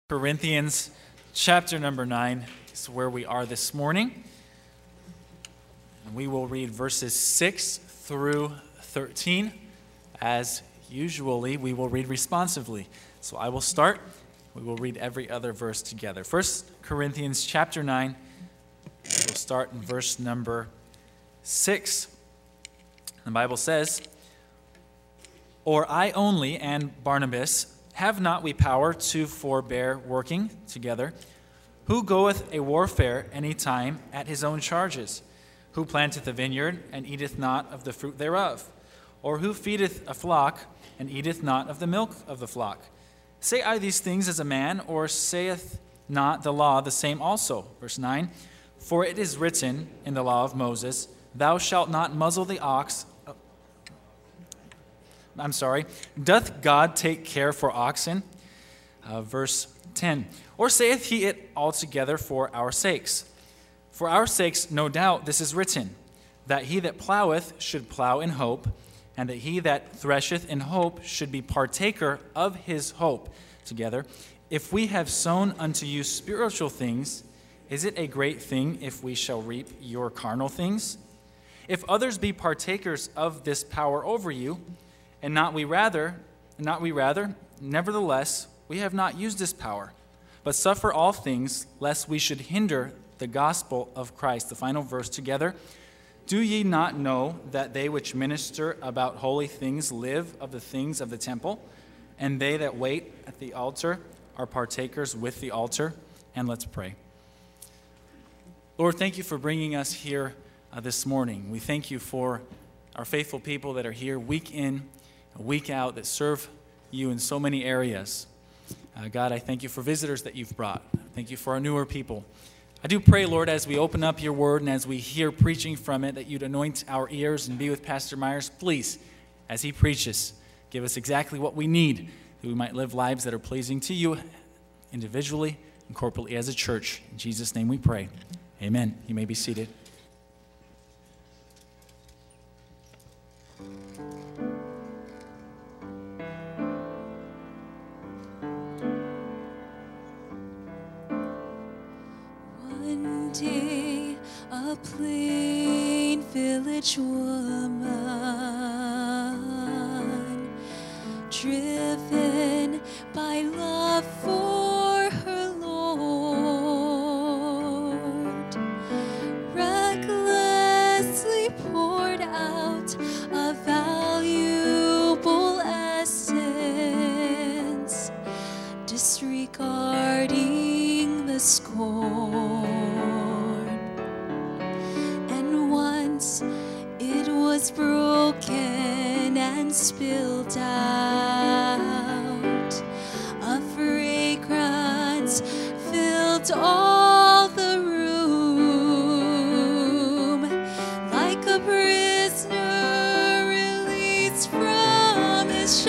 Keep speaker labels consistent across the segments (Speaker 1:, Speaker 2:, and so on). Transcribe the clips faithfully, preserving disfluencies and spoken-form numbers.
Speaker 1: Corinthians chapter number nine is where we are this morning. And we will read verses six through thirteen. As usually, we will read responsively. So I will start. We will read every other verse together. First Corinthians chapter nine. We'll start in verse number six. The Bible says, "Or I only and Barnabas, have not we power to forbear working together? Who goeth a warfare any time at his own charges? Who planteth a vineyard, and eateth not of the fruit thereof? Or who feedeth a flock, and eateth not of the milk of the flock? Say I these things as a man, or saith not the law the same also?" Verse nine, "For it is written in the law of Moses, Thou shalt not muzzle the ox." I'm sorry. "Doth God take care for oxen?" Uh, verse ten. "Or saith he it altogether for our sakes? For our sakes, no doubt, this is written, that he that ploweth should plow in hope, and that he that thresheth in hope should be partaker of his hope together. If we have sown unto you spiritual things, is it a great thing if we shall reap your carnal things? If others be partakers of this power over you, and not we rather, not we rather, nevertheless, we have not used this power, but suffer all things, lest we should hinder the gospel of Christ." The final verse together. "Do ye not know that they which minister about holy things live of the things of the temple, and they that wait at the altar are partakers with the altar?" And let's pray. Lord, thank you for bringing us here uh, this morning. We thank you for our faithful people that are here week in, week out, that serve you in so many areas. Uh, God, I thank you for visitors that you've brought. Thank you for our newer people. I do pray, Lord, as we open up your word and as we hear preaching from it, that you'd anoint our ears and be with Pastor Myers. Please, as he preaches, give us exactly what we need, that we might live lives that are pleasing to you individually and corporately as a church. In Jesus' name we pray. Amen. You may be seated.
Speaker 2: One day, a plain village woman, driven by love for her Lord, recklessly poured out a valuable essence, disregarding the scorn. And once it was broken and spilled out, a fragrance filled all the room, like a prisoner released from his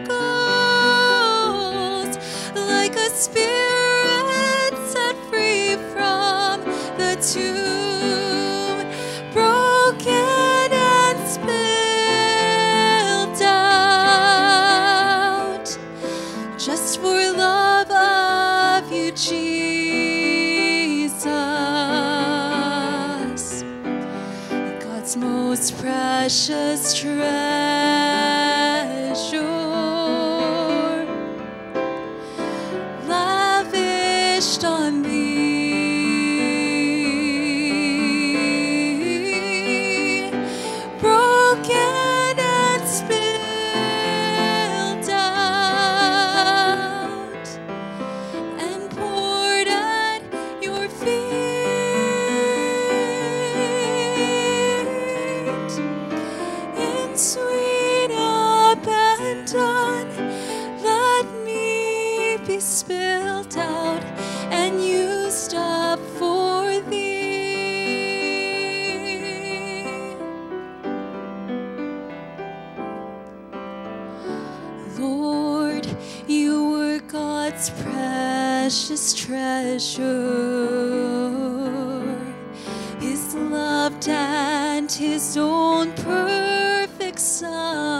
Speaker 2: shackles, like a spirit set free from the tomb, broken and spilled out, just for love of you, Jesus, God's most precious treasure, lavished on thee, broken and spilled out, and poured at your feet in sweet abandon. Let me be spilled out and used up for thee. Lord, you were God's precious treasure, his loved and his own perfect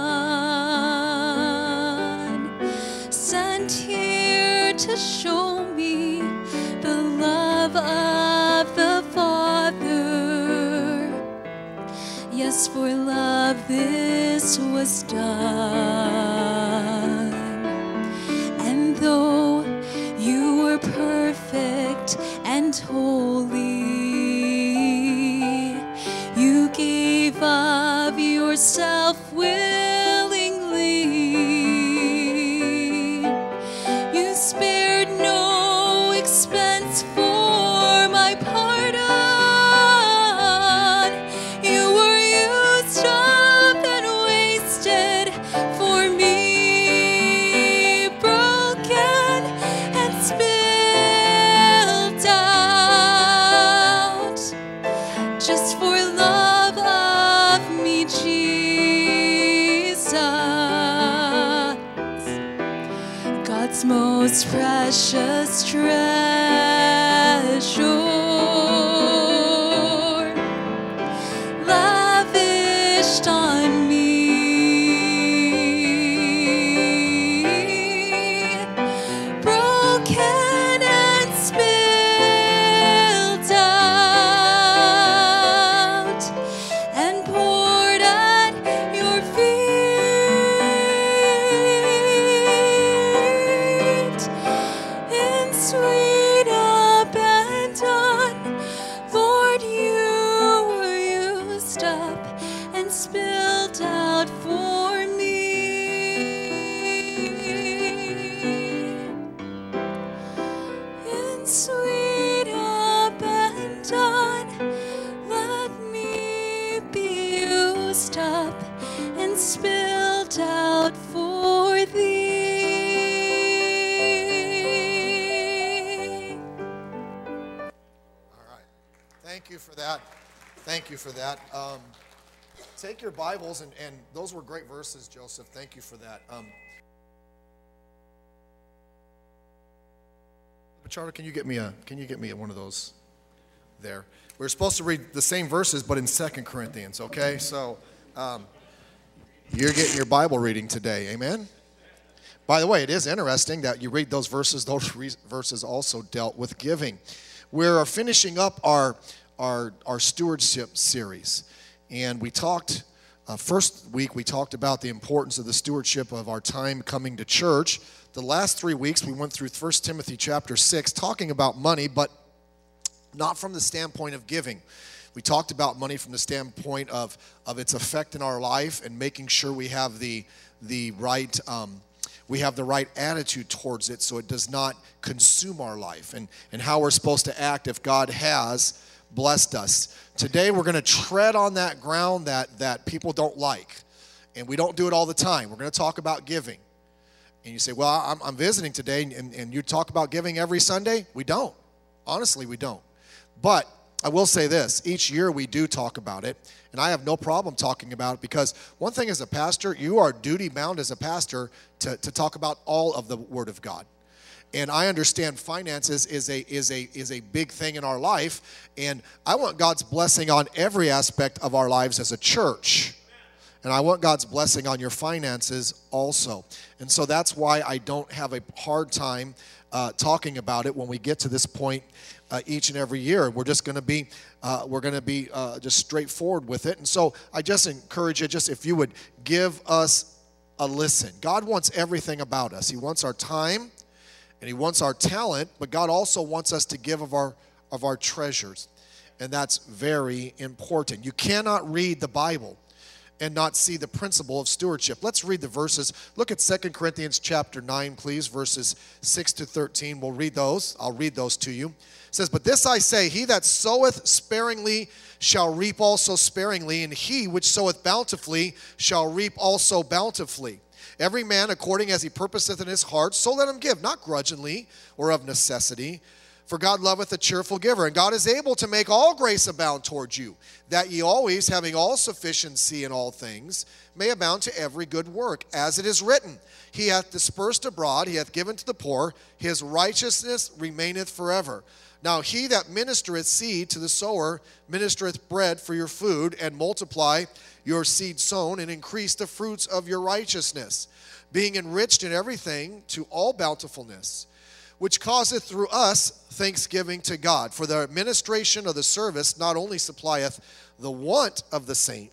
Speaker 2: Son, sent here to show this was done. And though you were perfect and holy, you gave of yourself willingly. You spared no expense for my pardon. You were used up and wasted for me, broken and spilled out, just for love of me, Jesus, God's most precious treasure, lavished on me, broken and spilled out, and poured at your feet in sweet abandon. Lord, you were used up and spilled out for me. In sweet abandon, let me be used up and spilled out for thee.
Speaker 3: All right. Thank you for that. Thank you for that. Um, take your Bibles, and, and those were great verses, Joseph. Thank you for that. Um, Charlie, can you get me a can you get me one of those there? We're supposed to read the same verses, but in Second Corinthians, okay? So um, you're getting your Bible reading today, amen? By the way, it is interesting that you read those verses. Those re- verses also dealt with giving. We're finishing up our our our stewardship series, and we talked uh, first week we talked about the importance of the stewardship of our time coming to church. The last three weeks we went through First Timothy chapter six, talking about money, but not from the standpoint of giving. We talked about money from the standpoint of of its effect in our life and making sure we have the the right. Um, we have the right attitude towards it so it does not consume our life, and, and how we're supposed to act if God has blessed us. Today we're going to tread on that ground that, that people don't like, and we don't do it all the time. We're going to talk about giving. And you say, well, I'm, I'm visiting today, and, and you talk about giving every Sunday? We don't. Honestly, we don't. But I will say this, each year we do talk about it, and I have no problem talking about it, because one thing as a pastor, you are duty-bound as a pastor to, to talk about all of the Word of God. And I understand finances is a is a is a big thing in our life, and I want God's blessing on every aspect of our lives as a church. And I want God's blessing on your finances also. And so that's why I don't have a hard time uh, talking about it when we get to this point uh, each and every year. We're just going to be uh, we're going to be uh, just straightforward with it. And so I just encourage you, just if you would give us a listen. God wants everything about us. He wants our time, and He wants our talent, but God also wants us to give of our of our treasures. And that's very important. You cannot read the Bible and not see the principle of stewardship. Let's read the verses. Look at Second Corinthians chapter nine, please, verses six to thirteen. We'll read those. I'll read those to you. It says, "But this I say, he that soweth sparingly shall reap also sparingly, and he which soweth bountifully shall reap also bountifully. Every man according as he purposeth in his heart, so let him give, not grudgingly or of necessity. For God loveth a cheerful giver, and God is able to make all grace abound towards you, that ye always, having all sufficiency in all things, may abound to every good work. As it is written, He hath dispersed abroad, He hath given to the poor, His righteousness remaineth forever. Now he that ministereth seed to the sower ministereth bread for your food, and multiply your seed sown, and increase the fruits of your righteousness, being enriched in everything to all bountifulness, which causeth through us thanksgiving to God. For the administration of the service not only supplieth the want of the saints,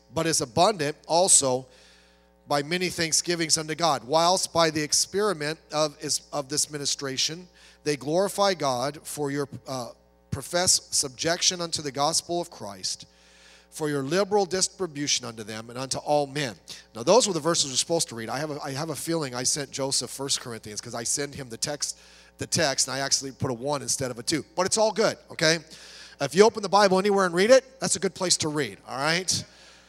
Speaker 3: but is abundant also by many thanksgivings unto God, whilst by the experiment of, is, of this ministration they glorify God for your uh, professed subjection unto the gospel of Christ, for your liberal distribution unto them and unto all men. Now those were the verses we're supposed to read. I have a, I have a feeling I sent Joseph First Corinthians because I sent him the text, the text, and I actually put a one instead of a two. But it's all good, okay? If you open the Bible anywhere and read it, that's a good place to read, all right?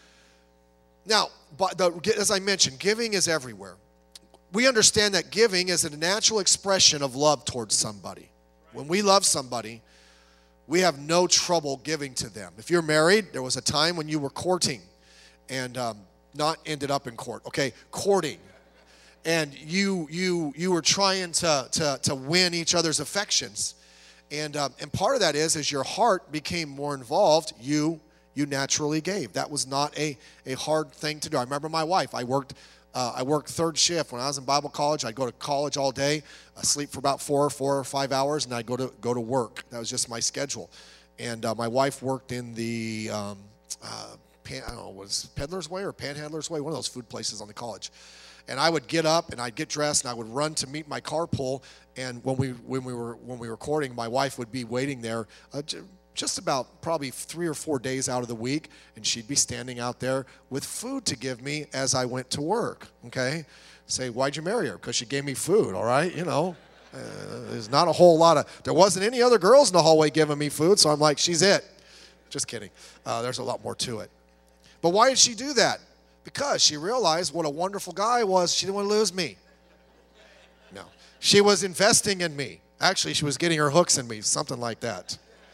Speaker 3: Now, but the, as I mentioned, giving is everywhere. We understand that giving is a natural expression of love towards somebody. When we love somebody, we have no trouble giving to them. If you're married, there was a time when you were courting and um, not ended up in court, okay, courting. And you you you were trying to to, to win each other's affections. And um, and part of that is, as your heart became more involved, you you naturally gave. That was not a, a hard thing to do. I remember my wife. I worked uh, I worked third shift when I was in Bible college. I'd go to college all day, uh, sleep for about four, four or five hours, and I'd go to go to work. That was just my schedule. And uh, my wife worked in the um, uh, pan, I don't know, was it Peddler's Way or Panhandler's Way, one of those food places on the college. And I would get up and I'd get dressed and I would run to meet my carpool. And when we when we were when we were recording, my wife would be waiting there uh, just about probably three or four days out of the week, and she'd be standing out there with food to give me as I went to work. Okay, say, why'd you marry her? Because she gave me food. All right, you know, uh, there's not a whole lot of. There wasn't any other girls in the hallway giving me food, so I'm like, she's it. Just kidding. Uh, there's a lot more to it. But why did she do that? Because she realized what a wonderful guy I was. She didn't want to lose me. No. She was investing in me. Actually, she was getting her hooks in me, something like that.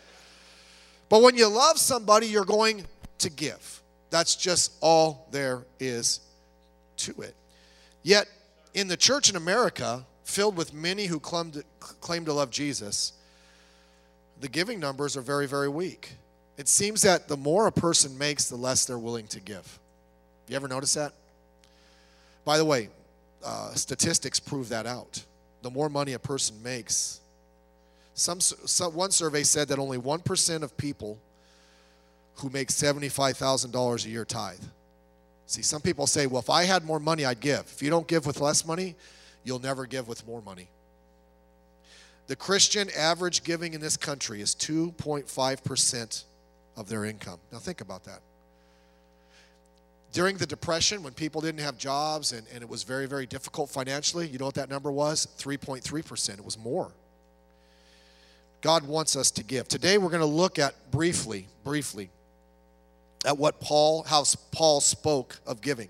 Speaker 3: But when you love somebody, you're going to give. That's just all there is to it. Yet, in the church in America, filled with many who claim to, claim to love Jesus, the giving numbers are very, very weak. It seems that the more a person makes, the less they're willing to give. You ever notice that? By the way, uh, statistics prove that out. The more money a person makes, some, some one survey said that only one percent of people who make seventy-five thousand dollars a year tithe. See, some people say, well, if I had more money, I'd give. If you don't give with less money, you'll never give with more money. The Christian average giving in this country is two point five percent of their income. Now think about that. During the Depression, when people didn't have jobs and, and it was very, very difficult financially, you know what that number was? three point three percent. It was more. God wants us to give. Today we're going to look at briefly, briefly, at what Paul, how Paul spoke of giving.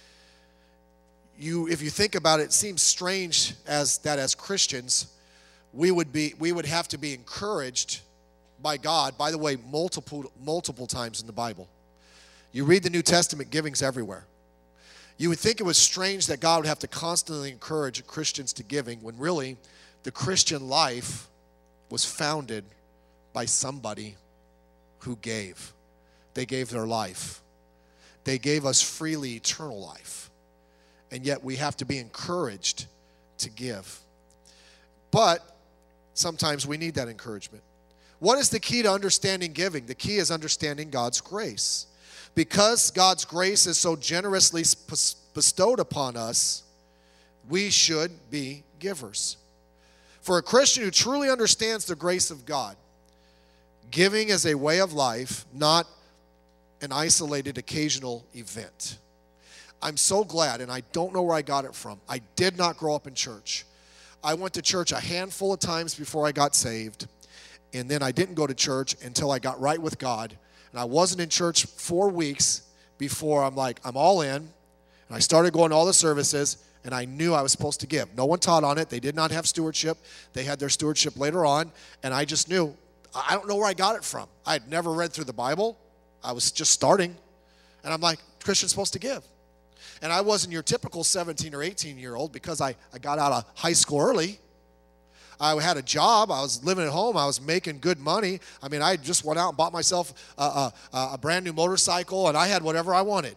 Speaker 3: You, if you think about it, it seems strange as that as Christians, we would be, we would have to be encouraged by God. By the way, multiple, multiple times in the Bible. You read the New Testament, giving's everywhere. You would think it was strange that God would have to constantly encourage Christians to giving when really the Christian life was founded by somebody who gave. They gave their life. They gave us freely eternal life. And yet we have to be encouraged to give. But sometimes we need that encouragement. What is the key to understanding giving? The key is understanding God's grace. Because God's grace is so generously bestowed upon us, we should be givers. For a Christian who truly understands the grace of God, giving is a way of life, not an isolated occasional event. I'm so glad, and I don't know where I got it from. I did not grow up in church. I went to church a handful of times before I got saved, and then I didn't go to church until I got right with God. And I wasn't in church four weeks before I'm like, I'm all in. And I started going to all the services, and I knew I was supposed to give. No one taught on it. They did not have stewardship. They had their stewardship later on, and I just knew. I don't know where I got it from. I had never read through the Bible. I was just starting. And I'm like, Christian's supposed to give. And I wasn't your typical seventeen or eighteen-year-old because I, I got out of high school early. I had a job. I was living at home. I was making good money. I mean, I just went out and bought myself a, a, a brand new motorcycle, and I had whatever I wanted.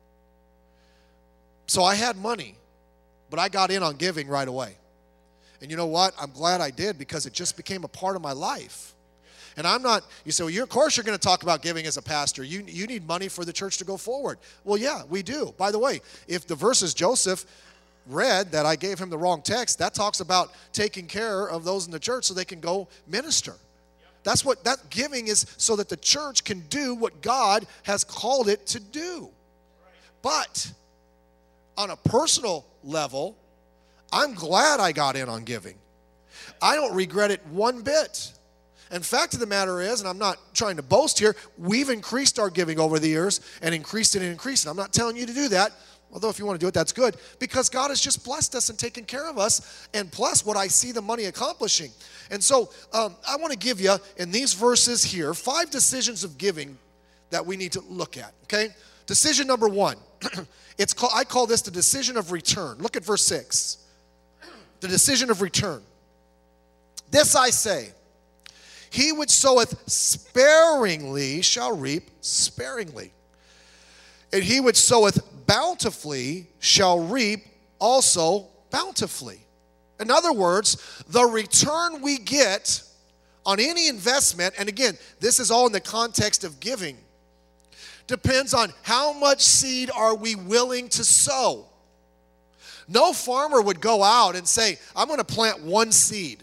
Speaker 3: So I had money, but I got in on giving right away. And you know what? I'm glad I did because it just became a part of my life. And I'm not, you say, well, you're, of course you're going to talk about giving as a pastor. You, you need money for the church to go forward. Well, yeah, we do. By the way, if the verses Joseph read that I gave him the wrong text, that talks about taking care of those in the church so they can go minister. That's what that giving is, so that the church can do what God has called it to do. But on a personal level, I'm glad I got in on giving. I don't regret it one bit. And fact of the matter is, and I'm not trying to boast here, we've increased our giving over the years and increased it and increased it. I'm not telling you to do that, although if you want to do it, that's good, because God has just blessed us and taken care of us, and plus what I see the money accomplishing. And so um, I want to give you, in these verses here, five decisions of giving that we need to look at, okay? Decision number one, it's called, I call this the decision of return. Look at verse six. The decision of return. This I say, he which soweth sparingly shall reap sparingly. And he which soweth bountifully shall reap also bountifully. In other words, the return we get on any investment, and again, this is all in the context of giving, depends on how much seed are we willing to sow. No farmer would go out and say, I'm going to plant one seed.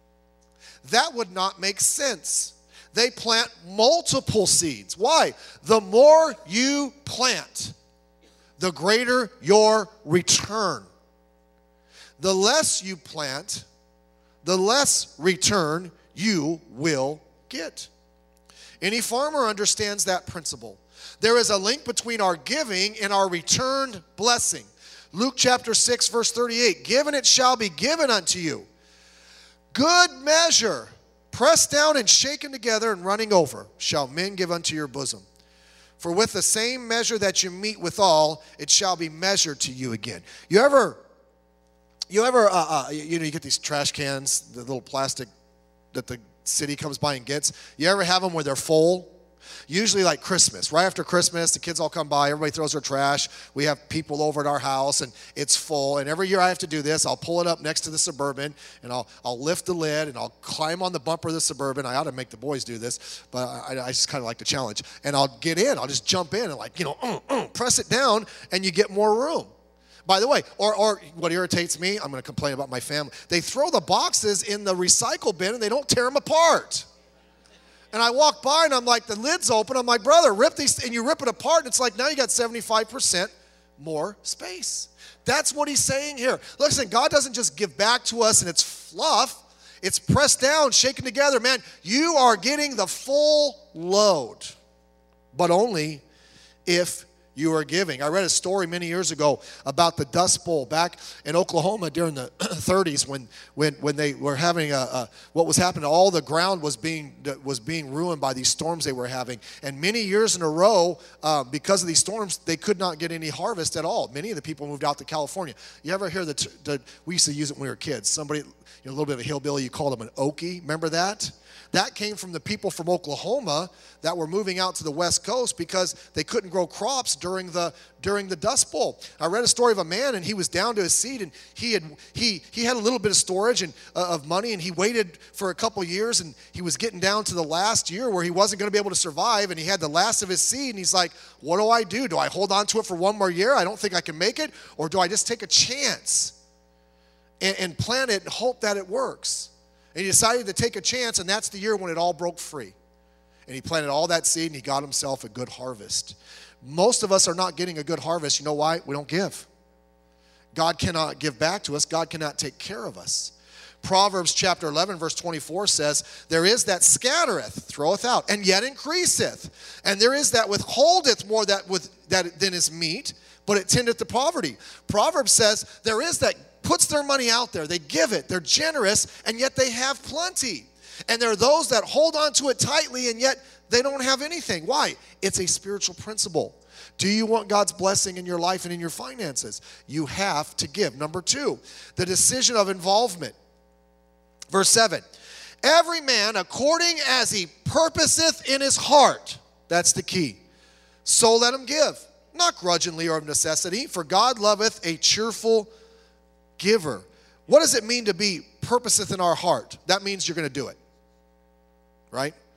Speaker 3: That would not make sense. They plant multiple seeds. Why? The more you plant, the greater your return. The less you plant, the less return you will get. Any farmer understands that principle. There is a link between our giving and our returned blessing. Luke chapter six, verse thirty-eight, given it shall be given unto you. Good measure, pressed down and shaken together and running over, shall men give unto your bosom. For with the same measure that you meet withal, it shall be measured to you again. You ever, you ever, uh, uh, you know, you get these trash cans, the little plastic that the city comes by and gets. You ever have them where they're full? Usually like Christmas. Right after Christmas, the kids all come by, everybody throws their trash. We have people over at our house, and it's full. And every year I have to do this. I'll pull it up next to the Suburban, and I'll I'll lift the lid, and I'll climb on the bumper of the Suburban. I ought to make the boys do this, but I, I just kind of like the challenge. And I'll get in. I'll just jump in and like, you know, uh, uh, press it down, and you get more room. By the way, or, or what irritates me, I'm going to complain about my family. They throw the boxes in the recycle bin, and they don't tear them apart. And I walk by and I'm like, the lid's open. I'm like, brother, rip these, and you rip it apart. And it's like, now you got seventy-five percent more space. That's what he's saying here. Listen, God doesn't just give back to us and it's fluff. It's pressed down, shaken together. Man, you are getting the full load, but only if you are giving. I read a story many years ago about the Dust Bowl back in Oklahoma during the thirties when when when they were having a, a what was happening. All the ground was being was being ruined by these storms they were having, and many years in a row, uh, because of these storms, they could not get any harvest at all. Many of the people moved out to California. You ever hear the, the we used to use it when we were kids. Somebody, you know, a little bit of a hillbilly, you called them an Okie. Remember that? That came from the people from Oklahoma that were moving out to the West Coast because they couldn't grow crops during the during the Dust Bowl. I read a story of a man, and he was down to his seat, and he had he he had a little bit of storage and uh, of money, and he waited for a couple years, and he was getting down to the last year where he wasn't going to be able to survive, and he had the last of his seed, and he's like, what do I do? Do I hold on to it for one more year? I don't think I can make it, or do I just take a chance and, and plant it and hope that it works? And he decided to take a chance, and that's the year when it all broke free. And he planted all that seed, and he got himself a good harvest. Most of us are not getting a good harvest. You know why? We don't give. God cannot give back to us. God cannot take care of us. Proverbs chapter eleven, verse twenty-four says, there is that scattereth, throweth out, and yet increaseth. And there is that withholdeth more that with, that than is meet, but it tendeth to poverty. Proverbs says, there is that puts their money out there. They give it. They're generous, and yet they have plenty. And there are those that hold on to it tightly, and yet they don't have anything. Why? It's a spiritual principle. Do you want God's blessing in your life and in your finances? You have to give. Number two, the decision of involvement. Verse seven, every man according as he purposeth in his heart. That's the key. So let him give, not grudgingly or of necessity, for God loveth a cheerful giver. What does it mean to be purposeth in our heart? That means you're going to do it, right?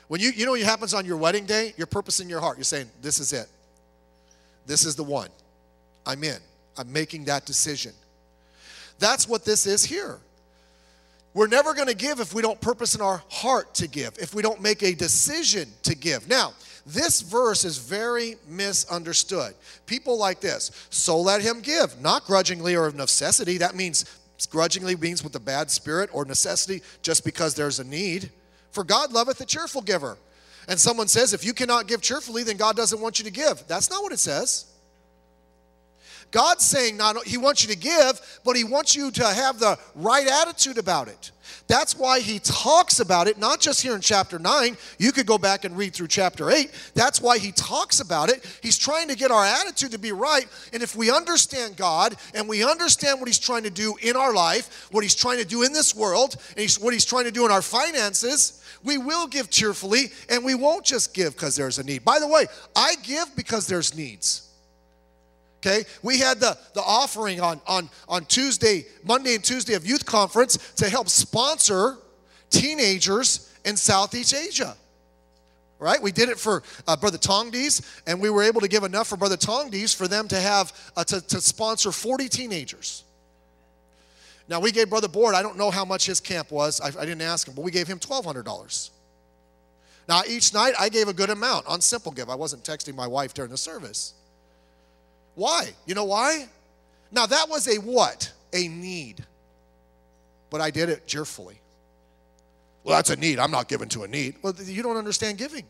Speaker 3: When you, you know what happens on your wedding day? Your purpose in your heart. You're saying, this is it. This is the one. I'm in. I'm making that decision. That's what this is here. We're never going to give if we don't purpose in our heart to give, if we don't make a decision to give. Now, this verse is very misunderstood. People like this, so let him give, not grudgingly or of necessity. That means grudgingly means with a bad spirit, or necessity just because there's a need. For God loveth a cheerful giver. And someone says, if you cannot give cheerfully, then God doesn't want you to give. That's not what it says. God's saying not he wants you to give, but he wants you to have the right attitude about it. That's why he talks about it, not just here in chapter nine. You could go back and read through chapter eight. That's why he talks about it. He's trying to get our attitude to be right. And if we understand God and we understand what he's trying to do in our life, what he's trying to do in this world, and he's, what he's trying to do in our finances, we will give cheerfully, and we won't just give because there's a need. By the way, I give because there's needs. Okay, we had the, the offering on, on, on Tuesday, Monday and Tuesday of youth conference to help sponsor teenagers in Southeast Asia. Right? We did it for uh, Brother Tongdes, and we were able to give enough for Brother Tongdes for them to have, uh, to, to sponsor forty teenagers. Now, we gave Brother Board, I don't know how much his camp was. I, I didn't ask him, but we gave him twelve hundred dollars. Now, each night, I gave a good amount on Simple Give. I wasn't texting my wife during the service. Why? You know why? Now, that was a what? A need. But I did it cheerfully. Well, that's a need. I'm not giving to a need. Well, you don't understand giving.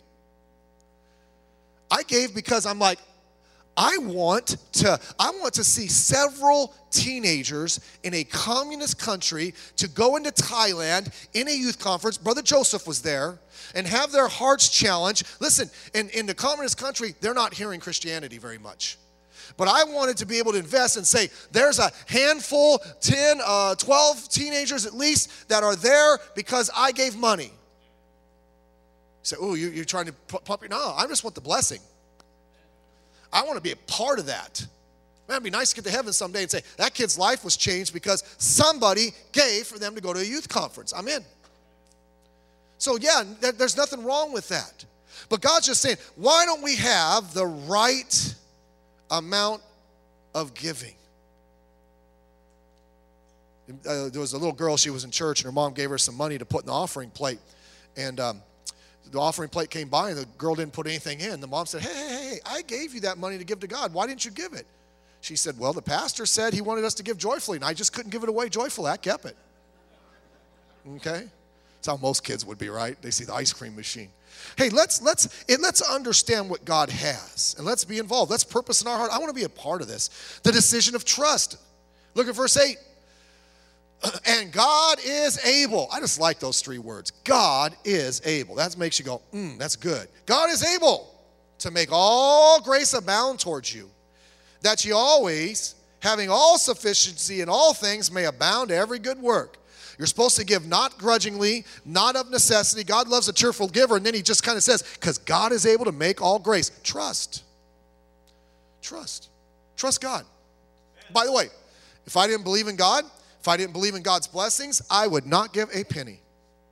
Speaker 3: I gave because I'm like, I want to, I want to see several teenagers in a communist country to go into Thailand in a youth conference. Brother Joseph was there, and have their hearts challenged. Listen, in, in the communist country, they're not hearing Christianity very much. But I wanted to be able to invest and say, there's a handful, ten, uh, twelve teenagers at least that are there because I gave money. You say, oh, you, you're trying to pump your, no, I just want the blessing. I want to be a part of that. Man, it'd be nice to get to heaven someday and say, that kid's life was changed because somebody gave for them to go to a youth conference. I'm in. So yeah, there's nothing wrong with that. But God's just saying, why don't we have the right amount of giving? Uh, there was a little girl, she was in church, and her mom gave her some money to put in the offering plate. And um, the offering plate came by, and the girl didn't put anything in. The mom said, hey, hey, hey, I gave you that money to give to God. Why didn't you give it? She said, well, the pastor said he wanted us to give joyfully, and I just couldn't give it away joyfully. I kept it. Okay? That's how most kids would be, right? They see the ice cream machine. Hey, let's let's it, let's understand what God has, and let's be involved. Let's purpose in our heart. I want to be a part of this. The decision of trust. Look at verse eight. And God is able. I just like those three words. God is able. That makes you go, mm, that's good. God is able to make all grace abound towards you, that ye always, having all sufficiency in all things, may abound to every good work. You're supposed to give not grudgingly, not of necessity. God loves a cheerful giver. And then he just kind of says, because God is able to make all grace. Trust. Trust. Trust God. By the way, if I didn't believe in God, if I didn't believe in God's blessings, I would not give a penny.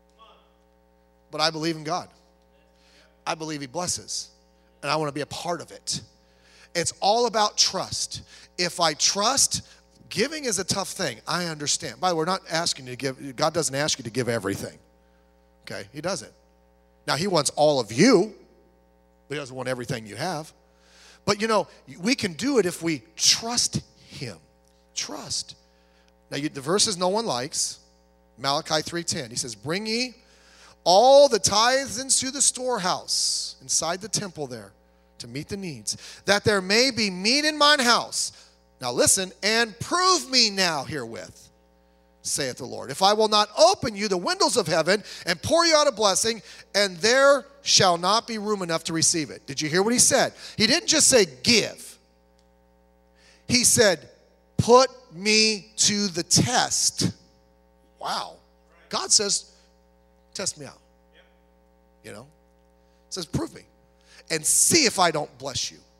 Speaker 3: But I believe in God. I believe he blesses. And I want to be a part of it. It's all about trust. If I trust, giving is a tough thing. I understand. By the way, we're not asking you to give. God doesn't ask you to give everything. Okay? He doesn't. Now, he wants all of you, but he doesn't want everything you have. But, you know, we can do it if we trust him. Trust. Now, you, the verses no one likes. Malachi three ten. He says, bring ye all the tithes into the storehouse, inside the temple there, to meet the needs, that there may be meat in mine house. Now listen, and prove me now herewith, saith the Lord, if I will not open you the windows of heaven and pour you out a blessing, and there shall not be room enough to receive it. Did you hear what he said? He didn't just say give. He said, put me to the test. Wow. God says, test me out. You know? He says, prove me. And see if I don't bless you.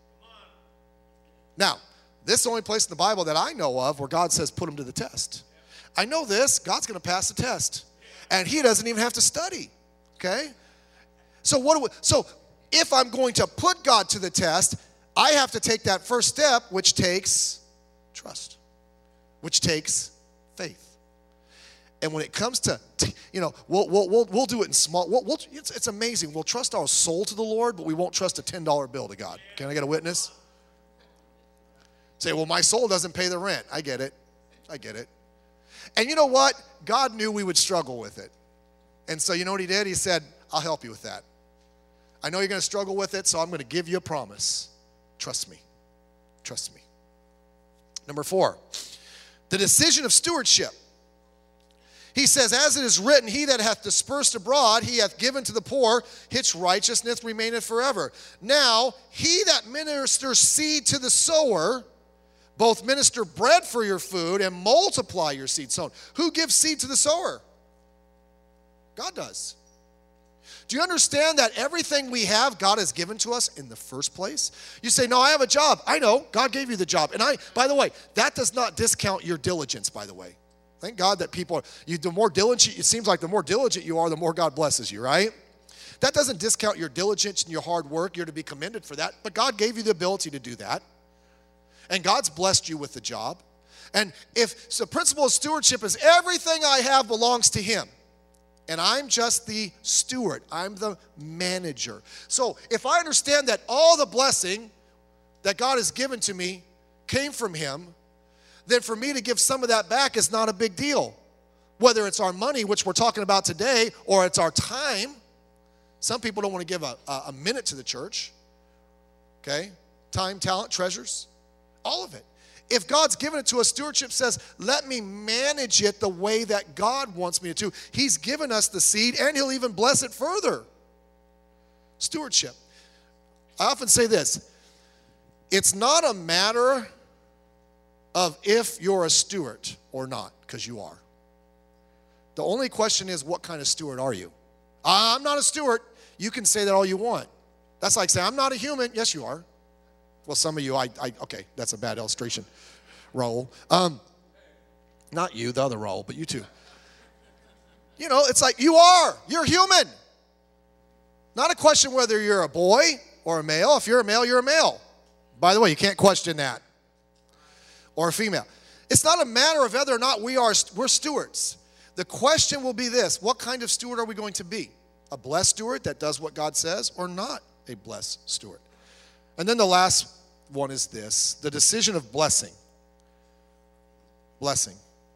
Speaker 3: Now, this is the only place in the Bible that I know of where God says put him to the test. I know this. God's going to pass the test. And he doesn't even have to study. Okay? So what do we, so if I'm going to put God to the test, I have to take that first step, which takes trust, which takes faith. And when it comes to, you know, we'll we'll we'll, we'll do it in small. We'll, we'll, it's, it's amazing. We'll trust our soul to the Lord, but we won't trust a ten dollar bill to God. Can I get a witness? Say, well, my soul doesn't pay the rent. I get it. I get it. And you know what? God knew we would struggle with it. And so you know what he did? He said, I'll help you with that. I know you're going to struggle with it, so I'm going to give you a promise. Trust me. Trust me. Number four, the decision of stewardship. He says, as it is written, he that hath dispersed abroad, he hath given to the poor, his righteousness remaineth forever. Now, he that ministers seed to the sower, both minister bread for your food and multiply your seed sown. Who gives seed to the sower? God does. Do you understand that everything we have, God has given to us in the first place? You say, no, I have a job. I know. God gave you the job. And I, by the way, that does not discount your diligence, by the way. Thank God that people, are, you, the more diligent, it seems like the more diligent you are, the more God blesses you, right? That doesn't discount your diligence and your hard work. You're to be commended for that. But God gave you the ability to do that. And God's blessed you with the job. And if, so the principle of stewardship is everything I have belongs to him. And I'm just the steward. I'm the manager. So if I understand that all the blessing that God has given to me came from him, then for me to give some of that back is not a big deal. Whether it's our money, which we're talking about today, or it's our time. Some people don't want to give a, a minute to the church. Okay? Time, talent, treasures. All of it. If God's given it to us, stewardship says, let me manage it the way that God wants me to. He's given us the seed, and he'll even bless it further. Stewardship. I often say this. It's not a matter of if you're a steward or not, because you are. The only question is, what kind of steward are you? I'm not a steward. You can say that all you want. That's like saying, I'm not a human. Yes, you are. Well, some of you, I, I okay, that's a bad illustration, Raul. Um, not you, the other Raul, but you too. You know, it's like, you are. You're human. Not a question whether you're a boy or a male. If you're a male, you're a male. By the way, you can't question that. Or a female. It's not a matter of whether or not we are, we're stewards. The question will be this: what kind of steward are we going to be? A blessed steward that does what God says, or not a blessed steward? And then the last one is this: the decision of blessing. Blessing.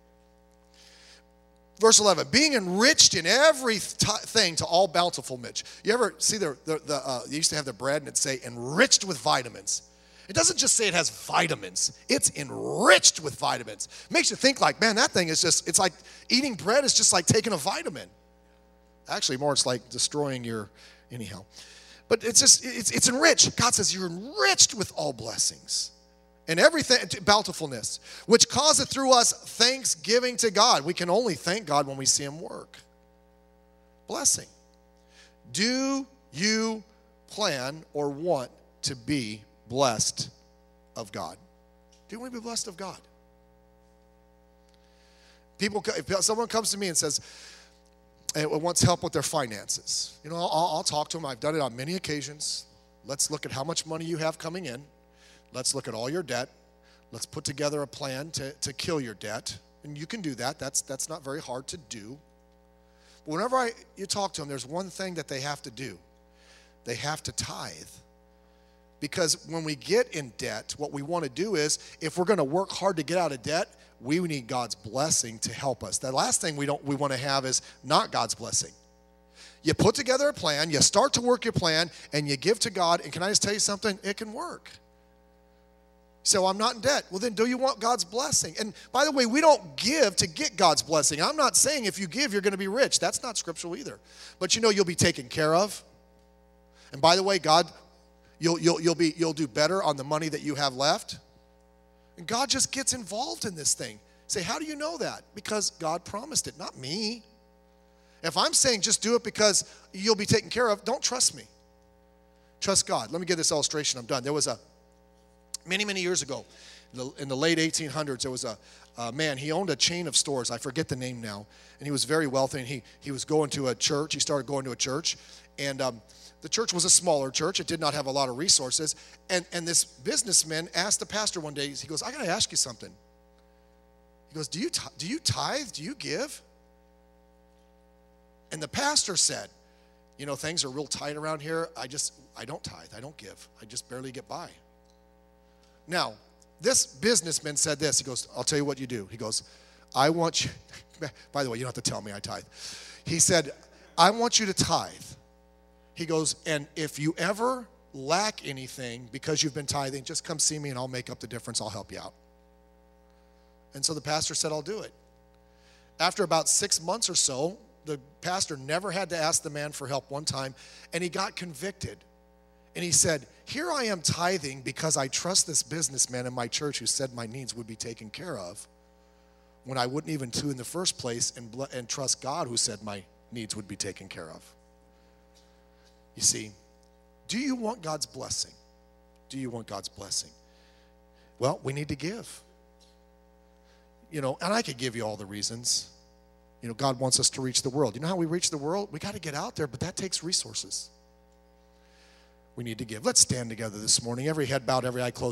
Speaker 3: Verse eleven, being enriched in everything to all bountiful Mitch. You ever see the, the, the uh, they used to have the bread and it'd say enriched with vitamins. It doesn't just say it has vitamins. It's enriched with vitamins. It makes you think like, man, that thing is just, it's like eating bread is just like taking a vitamin. Actually, more it's like destroying your, anyhow. But it's just, it's, it's enriched. God says you're enriched with all blessings and everything, bountifulness, which causeth through us thanksgiving to God. We can only thank God when we see him work. Blessing. Do you plan or want to be blessed of God? Do you want to be blessed of God? People, if someone comes to me and says, and wants help with their finances, you know, I'll, I'll talk to them. I've done it on many occasions. Let's look at how much money you have coming in. Let's look at all your debt. Let's put together a plan to, to kill your debt. And you can do that. That's, that's not very hard to do. But whenever I, you talk to them, there's one thing that they have to do. They have to tithe. Because when we get in debt, what we want to do is, if we're going to work hard to get out of debt, we need God's blessing to help us. The last thing we don't we want to have is not God's blessing. You put together a plan, you start to work your plan, and you give to God, and can I just tell you something? It can work. So I'm not in debt. Well, then do you want God's blessing? And by the way, we don't give to get God's blessing. I'm not saying if you give, you're going to be rich. That's not scriptural either. But you know you'll be taken care of. And by the way, God... You'll, you'll, you'll, be, you'll do better on the money that you have left. And God just gets involved in this thing. Say, how do you know that? Because God promised it, not me. If I'm saying just do it because you'll be taken care of, don't trust me. Trust God. Let me give this illustration. I'm done. There was a, many, many years ago, The, in the late eighteen hundreds, there was a, a man, he owned a chain of stores. I forget the name now. And he was very wealthy, and he, he was going to a church. He started going to a church. And um, the church was a smaller church. It did not have a lot of resources. And, and this businessman asked the pastor one day, he goes, I got to ask you something. He goes, do you, t- do you tithe? Do you give? And the pastor said, you know, things are real tight around here. I just, I don't tithe. I don't give. I just barely get by. Now, this businessman said this. He goes, I'll tell you what you do. He goes, I want you, by the way, you don't have to tell me I tithe. He said, I want you to tithe. He goes, and if you ever lack anything because you've been tithing, just come see me and I'll make up the difference. I'll help you out. And so the pastor said, I'll do it. After about six months or so, the pastor never had to ask the man for help one time, and he got convicted. And he said, here I am tithing because I trust this businessman in my church who said my needs would be taken care of, when I wouldn't even do in the first place and, and trust God who said my needs would be taken care of. You see, do you want God's blessing? Do you want God's blessing? Well, we need to give. You know, and I could give you all the reasons. You know, God wants us to reach the world. You know how we reach the world? We got to get out there, but that takes resources. We need to give. Let's stand together this morning. Every head bowed, every eye closed.